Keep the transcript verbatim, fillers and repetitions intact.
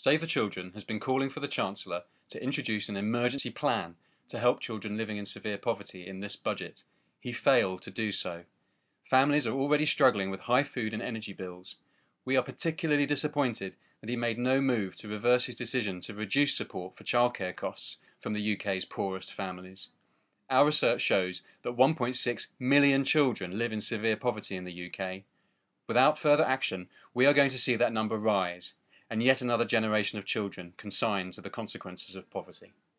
Save the Children has been calling for the Chancellor to introduce an emergency plan to help children living in severe poverty in this budget. He failed to do so. Families are already struggling with high food and energy bills. We are particularly disappointed that he made no move to reverse his decision to reduce support for childcare costs from the U K's poorest families. Our research shows that one point six million children live in severe poverty in the U K. Without further action, we are going to see that number rise, and yet another generation of children consigned to the consequences of poverty.